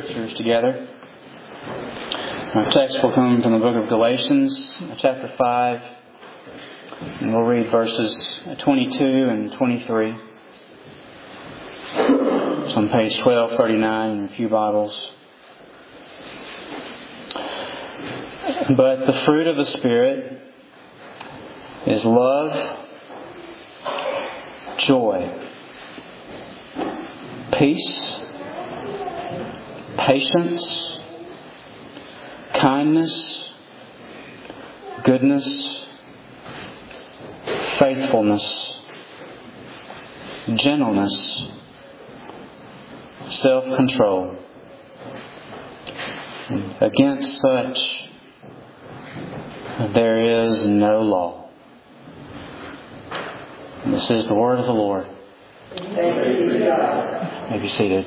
Scriptures together. Our text will come from the book of Galatians, chapter 5, and we'll read verses 22 and 23. It's on page 1239 in a few Bibles. But the fruit of the Spirit is love, joy, peace, patience, kindness, goodness, faithfulness, gentleness, self-control. Against such there is no law. This is the word of the Lord. Thank you, God. You may be seated.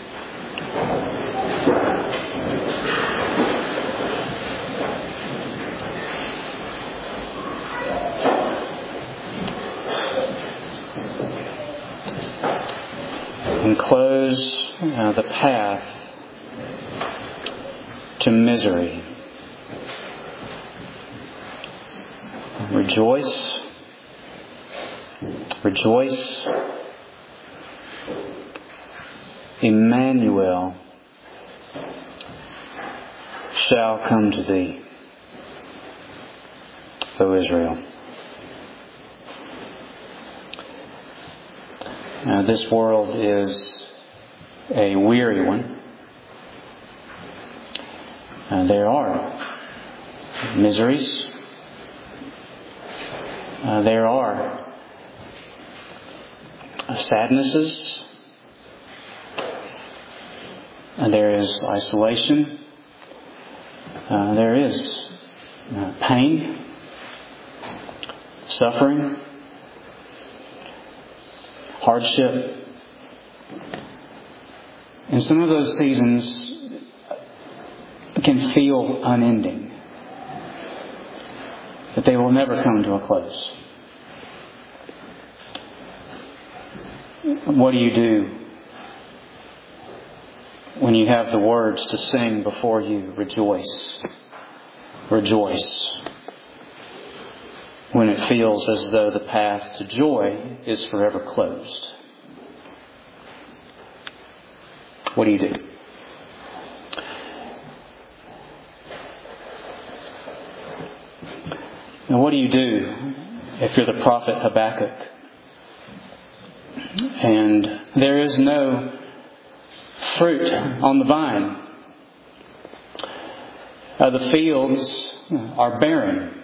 And close the path to misery. Rejoice. Rejoice. Emmanuel shall come to thee, O Israel. Now, this world is a weary one. There are miseries. There are sadnesses. There is isolation. There is pain, suffering, hardship. And some of those seasons can feel unending, that they will never come to a close. What do you do when you have the words to sing before you, rejoice, rejoice, when it feels as though the path to joy is forever closed? What do you do? And what do you do if you're the prophet Habakkuk and there is no fruit on the vine? The fields are barren.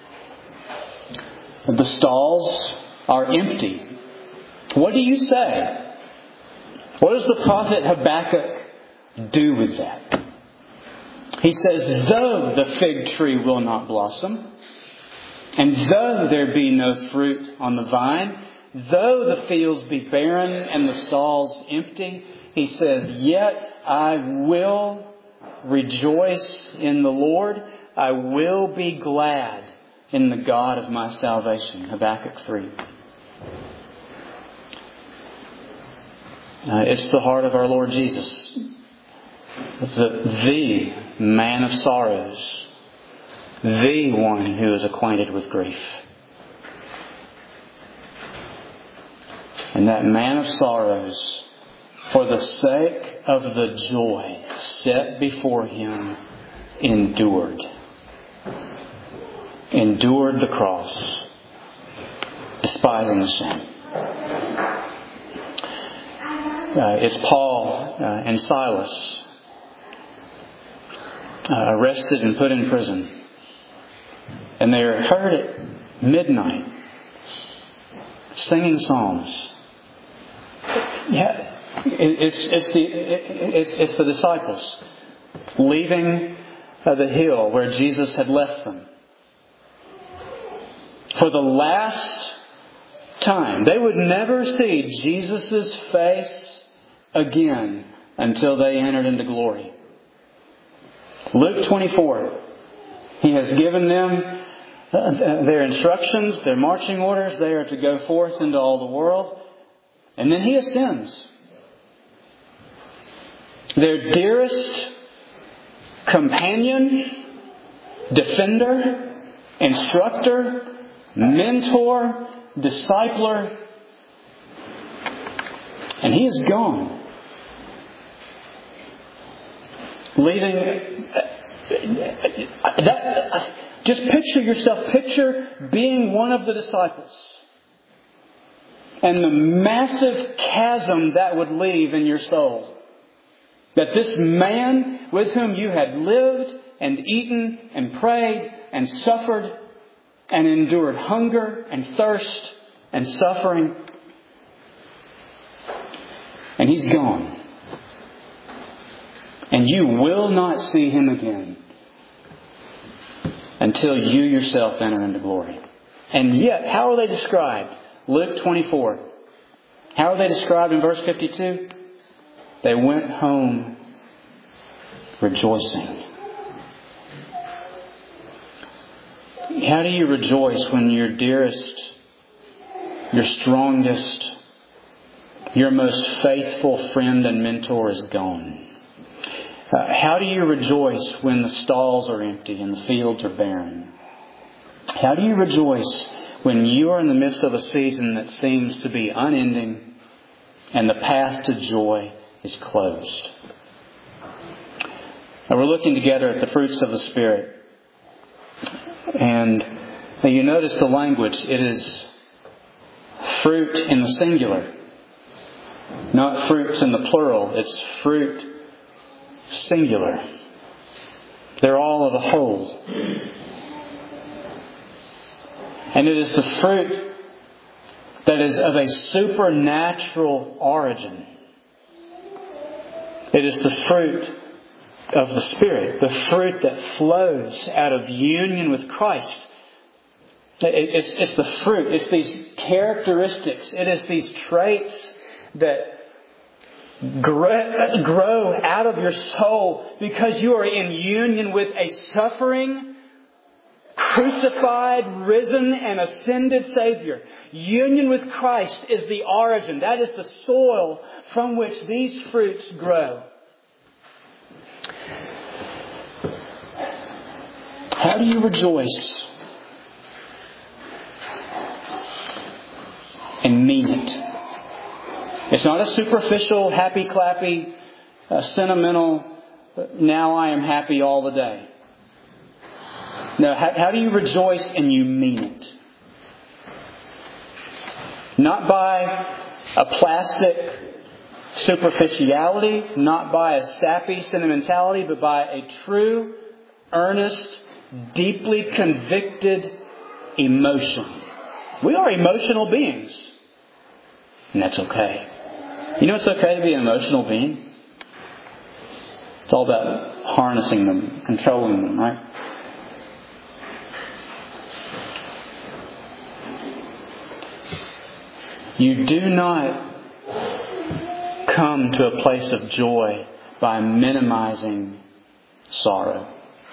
The stalls are empty. What do you say? What does the prophet Habakkuk do with that? He says, though the fig tree will not blossom, and though there be no fruit on the vine, though the fields be barren and the stalls empty, he says, yet I will rejoice in the Lord. I will be glad in the God of my salvation. Habakkuk 3. It's the heart of our Lord Jesus. The man of sorrows. The one who is acquainted with grief. And that man of sorrows, for the sake of the joy set before him, endured the cross, despising the shame. It's Paul and Silas arrested and put in prison. And they are heard at midnight singing psalms. Yeah, it's the disciples leaving the hill where Jesus had left them. For the last time, they would never see Jesus' face again until they entered into glory. Luke 24. He has given them their instructions, their marching orders. They are to go forth into all the world. And then He ascends. their dearest companion, defender, instructor, mentor, discipler, and he is gone. Leaving just picture yourself, picture being one of the disciples and the massive chasm that would leave in your soul. That this man with whom you had lived and eaten and prayed and suffered and endured hunger and thirst and suffering, and he's gone. And you will not see him again until you yourself enter into glory. And yet, how are they described? Luke 24. How are they described in verse 52? They went home rejoicing. How do you rejoice when your dearest, your strongest, your most faithful friend and mentor is gone? How do you rejoice when the stalls are empty and the fields are barren? How do you rejoice when you are in the midst of a season that seems to be unending and the path to joy is closed? Now we're looking together at the fruits of the Spirit. And you notice the language. It is fruit in the singular, not fruits in the plural. It's fruit singular. They're all of a whole. And it is the fruit that is of a supernatural origin. It is the fruit of the Spirit, the fruit that flows out of union with Christ. It's the fruit. It's these characteristics. It is these traits that grow out of your soul because you are in union with a suffering, crucified, risen, and ascended Savior. Union with Christ is the origin. That is the soil from which these fruits grow. How do you rejoice and mean it? It's not a superficial, happy-clappy, sentimental, now I am happy all the day. No, how do you rejoice and you mean it? Not by a plastic superficiality, not by a sappy sentimentality, but by a true, earnest, deeply convicted emotion. We are emotional beings. And that's okay. You know it's okay to be an emotional being? It's all about harnessing them, controlling them, right? You do not come to a place of joy by minimizing sorrow.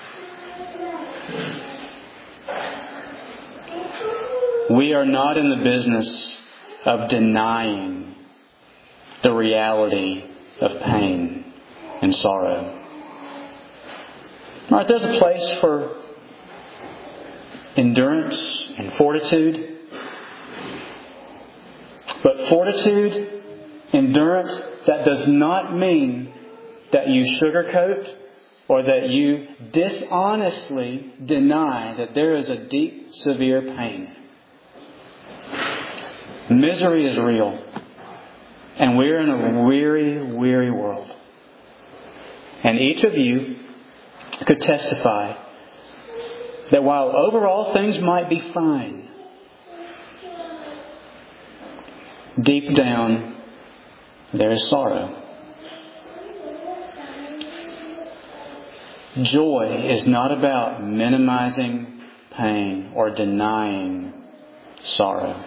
We are not in the business of denying the reality of pain and sorrow. All right, there's a place for endurance and fortitude. But fortitude, endurance, that does not mean that you sugarcoat or that you dishonestly deny that there is a deep, severe pain. Misery is real. And we're in a weary, weary world. And each of you could testify that while overall things might be fine, deep down there is sorrow. Joy is not about minimizing pain or denying sorrow.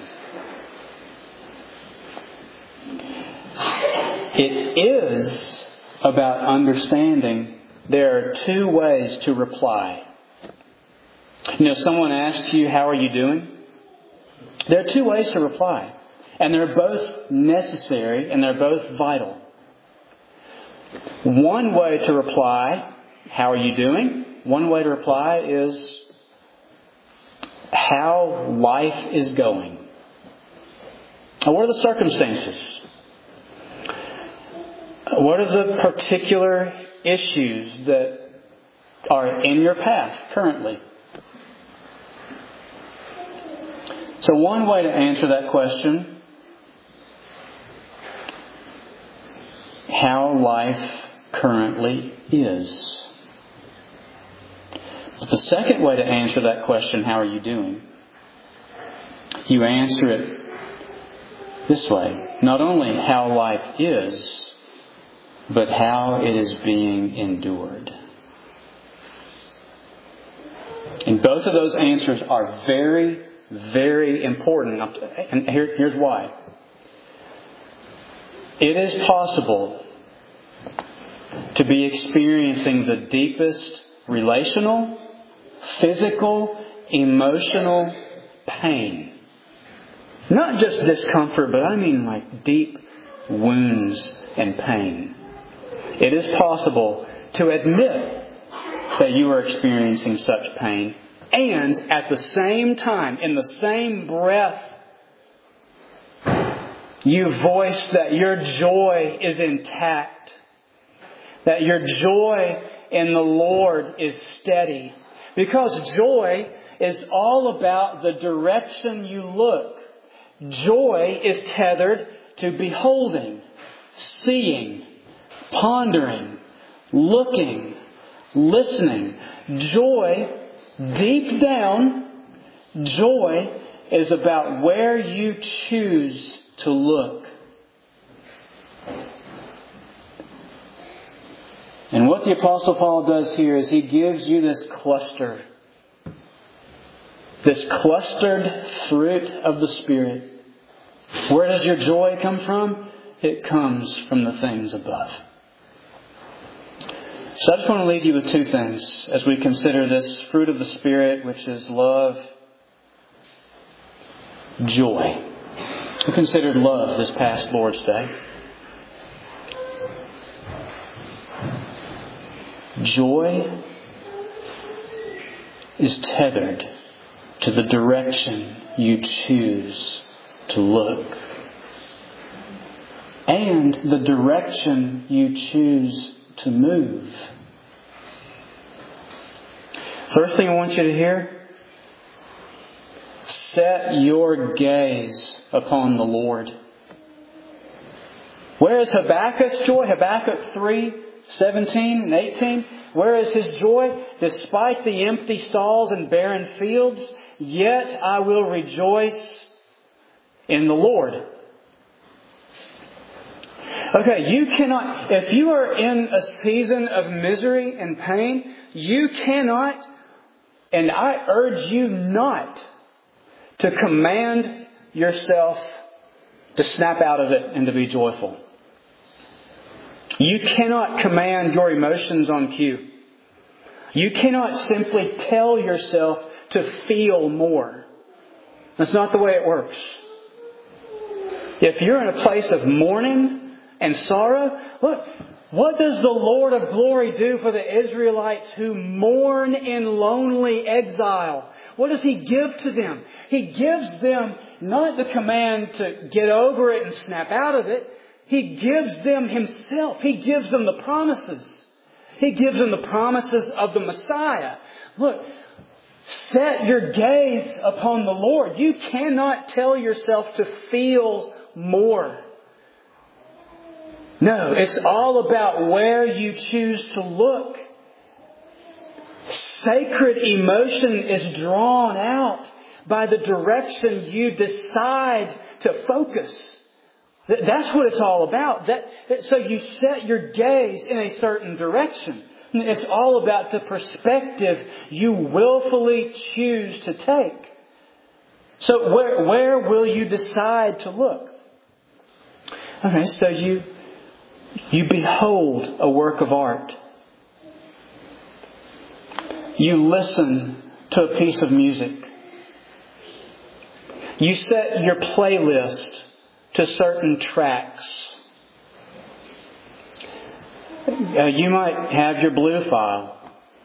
It is about understanding there are two ways to reply. You know, someone asks you, how are you doing? There are two ways to reply. And they're both necessary and they're both vital. One way to reply, how are you doing? One way to reply is, how life is going. What are the circumstances? What are the particular issues that are in your path currently? So one way to answer that question, how life currently is. But the second way to answer that question, how are you doing? You answer it this way. Not only how life is, but how it is being endured. And both of those answers are very, very important. And here's why. It is possible to be experiencing the deepest relational, physical, emotional pain. Not just discomfort, but I mean like deep wounds and pain. It is possible to admit that you are experiencing such pain, and at the same time, in the same breath, you voice that your joy is intact, that your joy in the Lord is steady. Because joy is all about the direction you look. Joy is tethered to beholding, seeing, pondering, looking, listening. Joy, deep down, joy is about where you choose to look. And what the Apostle Paul does here is he gives you this cluster. This clustered fruit of the Spirit. Where does your joy come from? It comes from the things above. So I just want to leave you with two things as we consider this fruit of the Spirit, which is love, joy. We considered love this past Lord's Day. Joy is tethered to the direction you choose to look. And the direction you choose to move. First thing I want you to hear, set your gaze upon the Lord. Where is Habakkuk's joy? Habakkuk 3:17 and 18. Where is his joy? Despite the empty stalls and barren fields, yet I will rejoice in the Lord. Okay, you cannot, if you are in a season of misery and pain, you cannot, and I urge you not to command yourself to snap out of it and to be joyful. You cannot command your emotions on cue. You cannot simply tell yourself to feel more. That's not the way it works. If you're in a place of mourning and sorrow, look, what does the Lord of glory do for the Israelites who mourn in lonely exile? What does He give to them? He gives them not the command to get over it and snap out of it. He gives them Himself. He gives them the promises. He gives them the promises of the Messiah. Look, set your gaze upon the Lord. You cannot tell yourself to feel more. No, it's all about where you choose to look. Sacred emotion is drawn out by the direction you decide to focus. That's what it's all about. So you set your gaze in a certain direction. It's all about the perspective you willfully choose to take. So where will you decide to look? Okay, so you behold a work of art. You listen to a piece of music. You set your playlist to certain tracks. You might have your blue file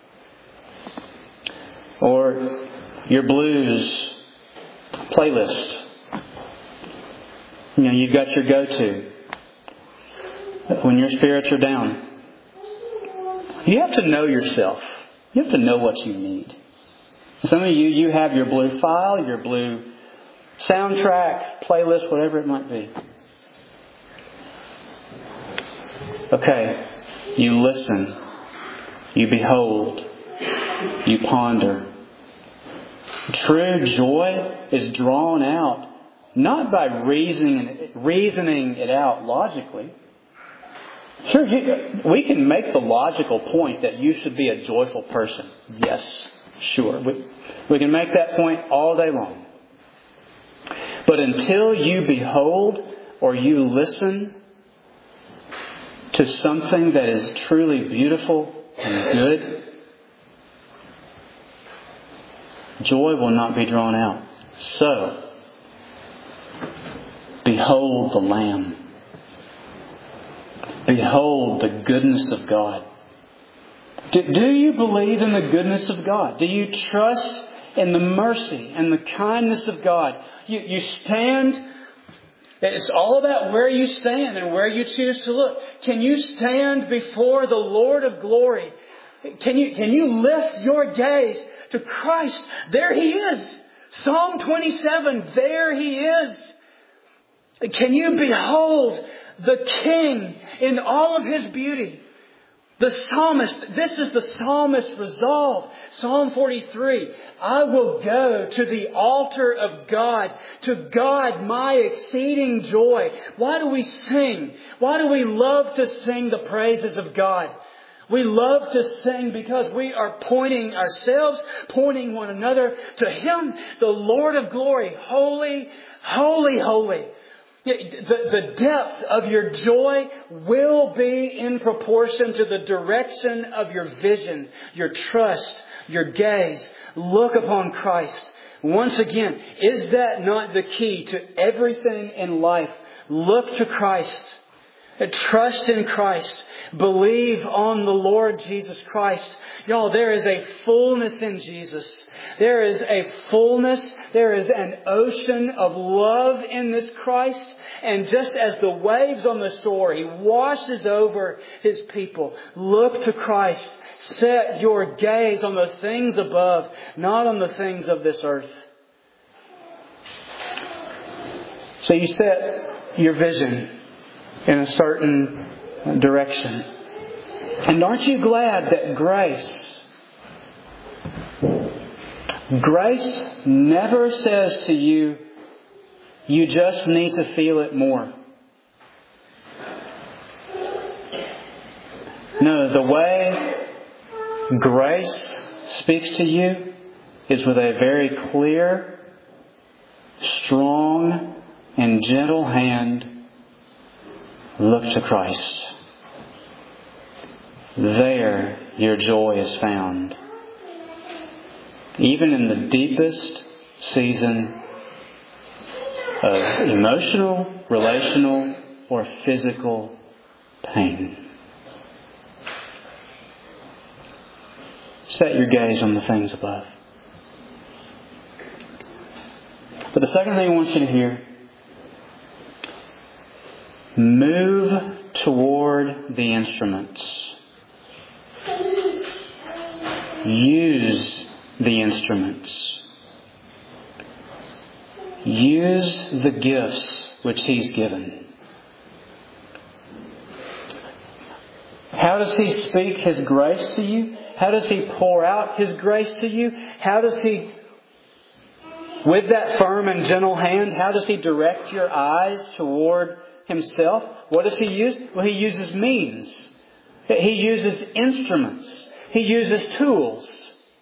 or your blues playlist. You've got your go-to when your spirits are down. You have to know yourself. You have to know what you need. Some of you have your blue file, your blue soundtrack, playlist, whatever it might be. Okay, you listen, you behold, you ponder. True joy is drawn out not by reasoning it out logically. Sure, we can make the logical point that you should be a joyful person. Yes, sure. We can make that point all day long. But until you behold or you listen to something that is truly beautiful and good, joy will not be drawn out. So, behold the Lamb. Behold the goodness of God. Do you believe in the goodness of God? Do you trust in the mercy and the kindness of God? You stand. It's all about where you stand and where you choose to look. Can you stand before the Lord of glory? Can you lift your gaze to Christ? There He is. Psalm 27, there He is. Can you behold the King in all of His beauty? The psalmist, this is the psalmist's resolve. Psalm 43, I will go to the altar of God, to God my exceeding joy. Why do we sing? Why do we love to sing the praises of God? We love to sing because we are pointing ourselves, pointing one another to Him, the Lord of glory. Holy, holy, holy. The depth of your joy will be in proportion to the direction of your vision, your trust, your gaze. Look upon Christ. Once again, is that not the key to everything in life? Look to Christ. Trust in Christ. Believe on the Lord Jesus Christ. Y'all, there is a fullness in Jesus. There is a fullness. There is an ocean of love in this Christ. And just as the waves on the shore, He washes over His people. Look to Christ. Set your gaze on the things above, not on the things of this earth. So you set your vision in a certain direction. And aren't you glad that grace never says to you, you just need to feel it more. No, the way grace speaks to you is with a very clear, strong, and gentle hand. Look to Christ. There your joy is found. Even in the deepest season of emotional, relational, or physical pain. Set your gaze on the things above. But the second thing I want you to hear, move toward the instruments. Use the instruments. Use the gifts which He's given. How does He speak His grace to you? How does He pour out His grace to you? How does He, with that firm and gentle hand, how does He direct your eyes toward Himself? What does He use? Well, He uses means. He uses instruments. He uses tools.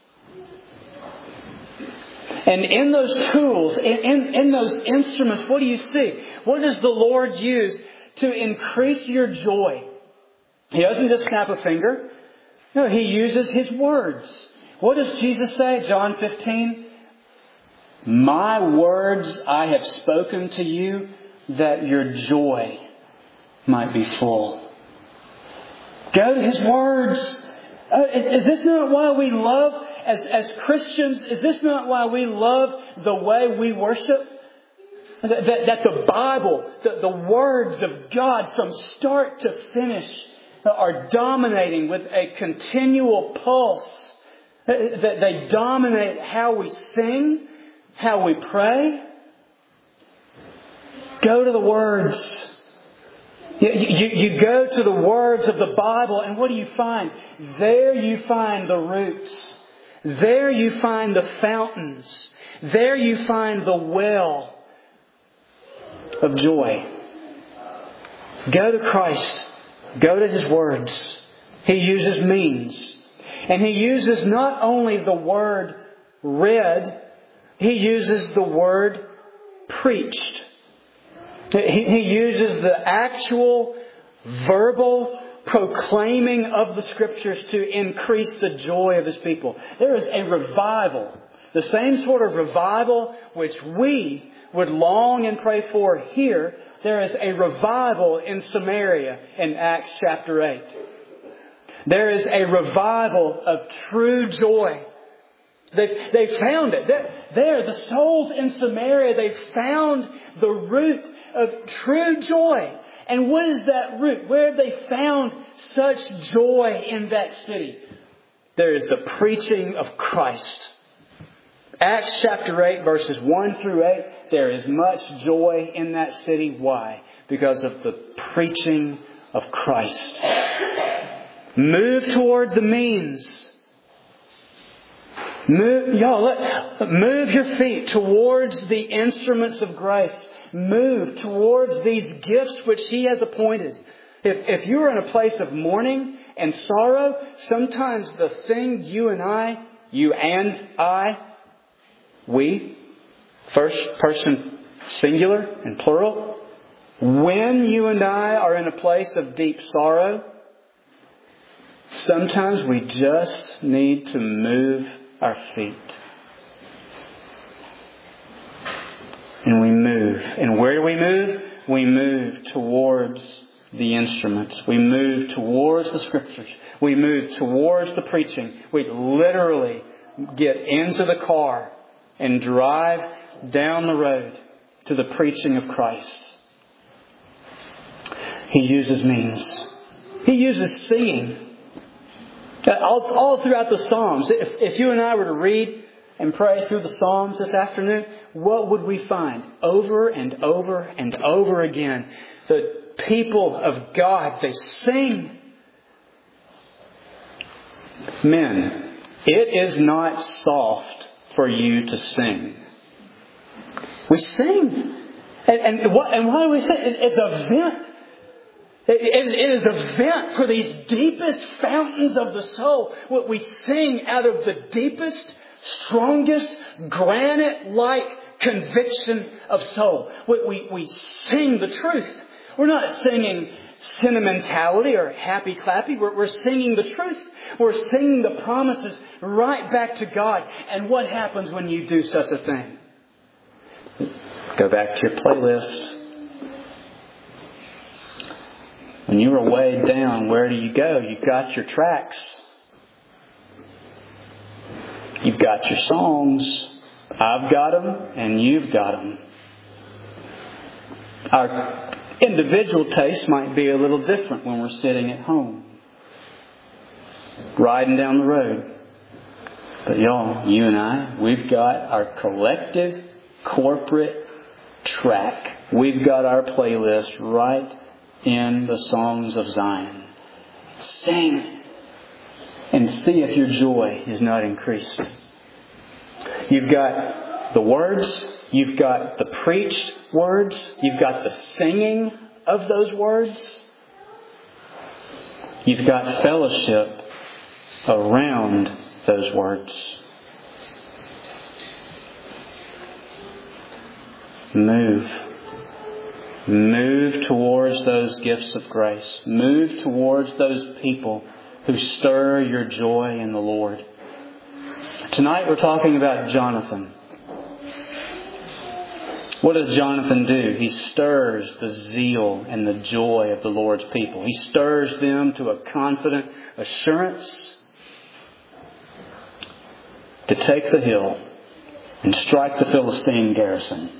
And in those tools, in those instruments, what do you see? What does the Lord use to increase your joy? He doesn't just snap a finger. No, He uses His words. What does Jesus say? John 15. My words I have spoken to you, that your joy might be full. Go to His words. Is this not why we love, as Christians, is this not why we love the way we worship? That the Bible, the words of God from start to finish are dominating with a continual pulse. That they dominate how we sing, how we pray. Go to the words. You go to the words of the Bible, and what do you find? There you find the roots. There you find the fountains. There you find the well of joy. Go to Christ. Go to His words. He uses means. And He uses not only the word read, He uses the word preached. He uses the actual verbal proclaiming of the Scriptures to increase the joy of His people. There is a revival, the same sort of revival which we would long and pray for here. There is a revival in Samaria in Acts chapter 8. There is a revival of true joy. They found it. There, the souls in Samaria, they found the root of true joy. And what is that root? Where have they found such joy in that city? There is the preaching of Christ. Acts chapter 8, verses 1 through 8, there is much joy in that city. Why? Because of the preaching of Christ. Move toward the means. Move your feet towards the instruments of grace. Move towards these gifts which He has appointed. If you're in a place of mourning and sorrow, sometimes the thing we, first person singular and plural, when you and I are in a place of deep sorrow, sometimes we just need to move our feet. And we move. And where do we move? We move towards the instruments. We move towards the Scriptures. We move towards the preaching. We literally get into the car and drive down the road to the preaching of Christ. He uses means. He uses singing. All throughout the Psalms. If you and I were to read and pray through the Psalms this afternoon, what would we find? Over and over and over again, the people of God, they sing. Men, it is not soft for you to sing. We sing. And why do we sing? It's a vent. It is a vent for these deepest fountains of the soul. What we sing out of the deepest, strongest, granite-like conviction of soul. We sing the truth. We're not singing sentimentality or happy-clappy. We're singing the truth. We're singing the promises right back to God. And what happens when you do such a thing? Go back to your playlist. When you were weighed down, where do you go? You've got your tracks. You've got your songs. I've got them and you've got them. Our individual tastes might be a little different when we're sitting at home, riding down the road. But y'all, you and I, we've got our collective, corporate track. We've got our playlist right in the songs of Zion. Sing and see if your joy is not increased. You've got the words. You've got the preached words. You've got the singing of those words. You've got fellowship around those words. Move. Move towards those gifts of grace. Move towards those people who stir your joy in the Lord. Tonight we're talking about Jonathan. What does Jonathan do? He stirs the zeal and the joy of the Lord's people. He stirs them to a confident assurance to take the hill and strike the Philistine garrison.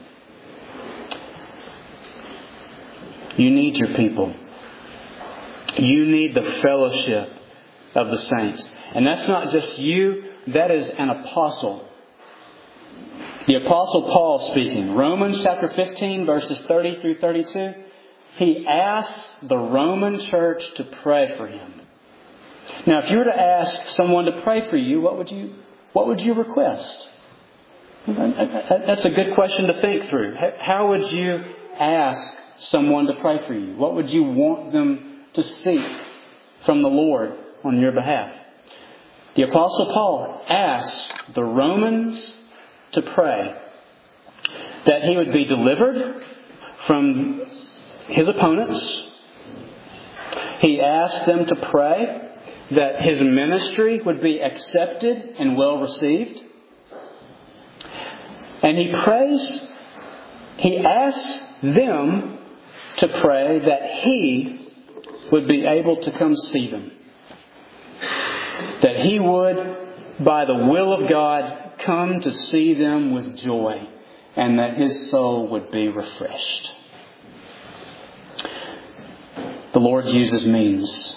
You need your people. You need the fellowship of the saints. And that's not just you, that is an apostle. The Apostle Paul speaking. Romans chapter 15 verses 30 through 32. He asks the Roman church to pray for him. Now if you were to ask someone to pray for you, what would you request? That's a good question to think through. How would you ask someone to pray for you? What would you want them to seek from the Lord on your behalf? The Apostle Paul asked the Romans to pray that he would be delivered from his opponents. He asked them to pray that his ministry would be accepted and well received. And he asks them to pray that he would be able to come see them. That he would, by the will of God, come to see them with joy, and that his soul would be refreshed. The Lord uses means.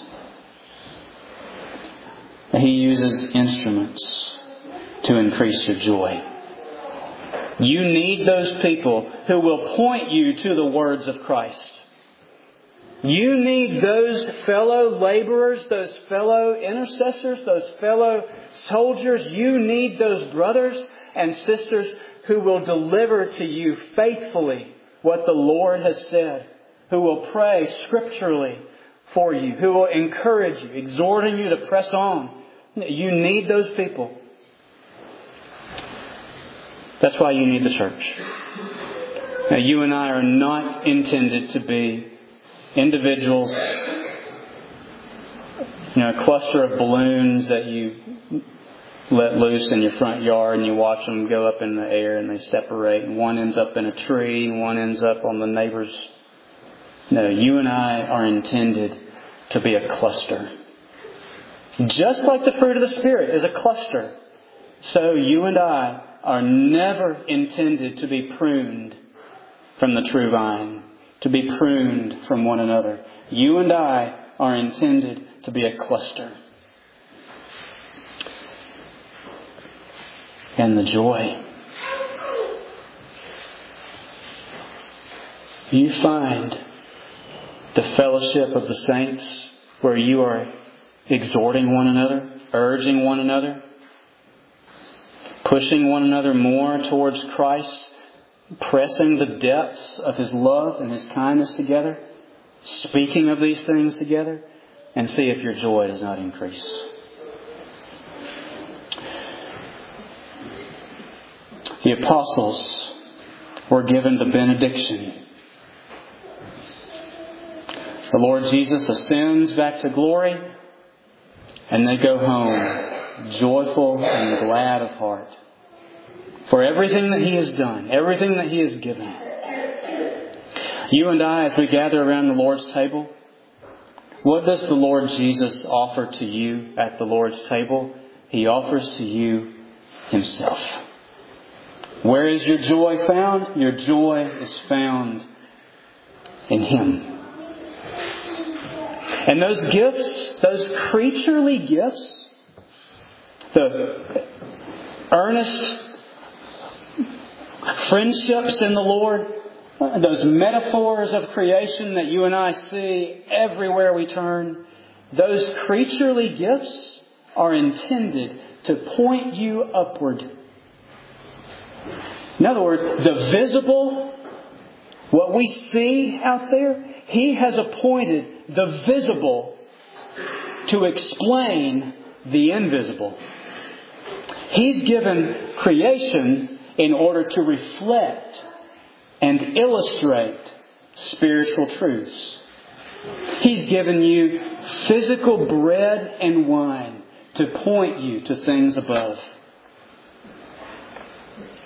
He uses instruments to increase your joy. You need those people who will point you to the words of Christ. You need those fellow laborers, those fellow intercessors, those fellow soldiers. You need those brothers and sisters who will deliver to you faithfully what the Lord has said, who will pray scripturally for you, who will encourage you, exhorting you to press on. You need those people. That's why you need the church. Now, you and I are not intended to be individuals, a cluster of balloons that you let loose in your front yard and you watch them go up in the air and they separate and one ends up in a tree and one ends up on the neighbor's. No, you and I are intended to be a cluster. Just like the fruit of the Spirit is a cluster, so you and I are never intended to be pruned from the true vine, to be pruned from one another. You and I are intended to be a cluster. And the joy. You find the fellowship of the saints where you are exhorting one another, urging one another, pushing one another more towards Christ, pressing the depths of His love and His kindness together, speaking of these things together, and see if your joy does not increase. The apostles were given the benediction. The Lord Jesus ascends back to glory, and they go home joyful and glad of heart for everything that He has done, everything that He has given. You and I, as we gather around the Lord's table, what does the Lord Jesus offer to you at the Lord's table? He offers to you Himself. Where is your joy found? Your joy is found in Him. And those gifts, those creaturely gifts, the earnest friendships in the Lord, those metaphors of creation that you and I see everywhere we turn, those creaturely gifts are intended to point you upward. In other words, the visible, what we see out there, He has appointed the visible to explain the invisible. He's given creation in order to reflect and illustrate spiritual truths. He's given you physical bread and wine to point you to things above.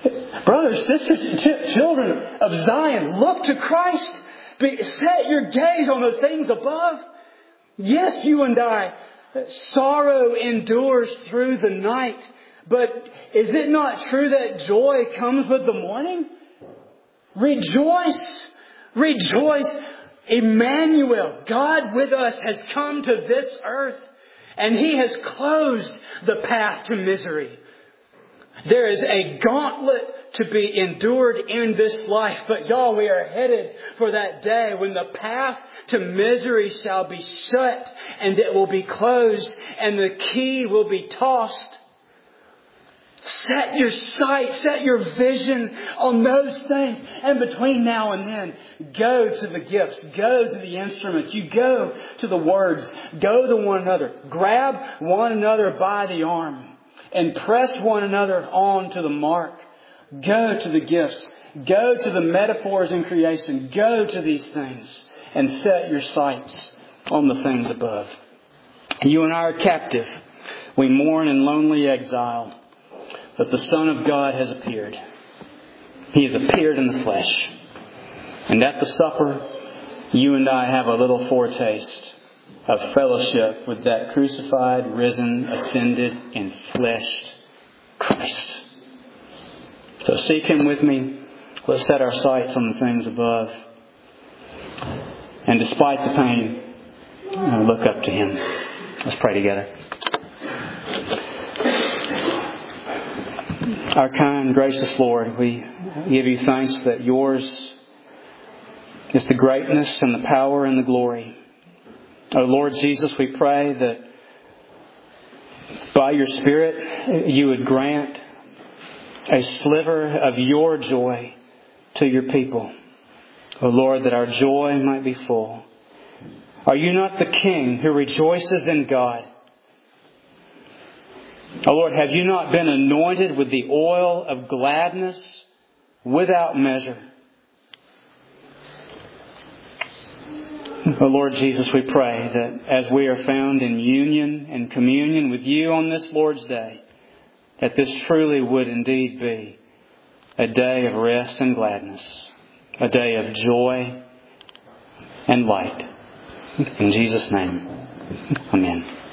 Brothers, sisters, children of Zion, look to Christ. Set your gaze on the things above. Yes, you and I, sorrow endures through the night. But is it not true that joy comes with the morning? Rejoice. Rejoice. Emmanuel, God with us, has come to this earth. And He has closed the path to misery. There is a gauntlet to be endured in this life. But y'all, we are headed for that day when the path to misery shall be shut and it will be closed and the key will be tossed. Set your sight, set your vision on those things. And between now and then, go to the gifts, go to the instruments, you go to the words, go to one another, grab one another by the arm and press one another on to the mark. Go to the gifts, go to the metaphors in creation, go to these things and set your sights on the things above. You and I are captive. We mourn in lonely exile. But the Son of God has appeared. He has appeared in the flesh. And at the supper, you and I have a little foretaste of fellowship with that crucified, risen, ascended, and fleshed Christ. So seek Him with me. Let's set our sights on the things above. And despite the pain, look up to Him. Let's pray together. Our kind, gracious Lord, we give You thanks that Yours is the greatness and the power and the glory. Oh Lord Jesus, we pray that by Your Spirit You would grant a sliver of Your joy to Your people. Oh Lord, that our joy might be full. Are You not the King who rejoices in God? Oh Lord, have You not been anointed with the oil of gladness without measure? Oh Lord Jesus, we pray that as we are found in union and communion with You on this Lord's Day, that this truly would indeed be a day of rest and gladness, a day of joy and light. In Jesus' name, amen.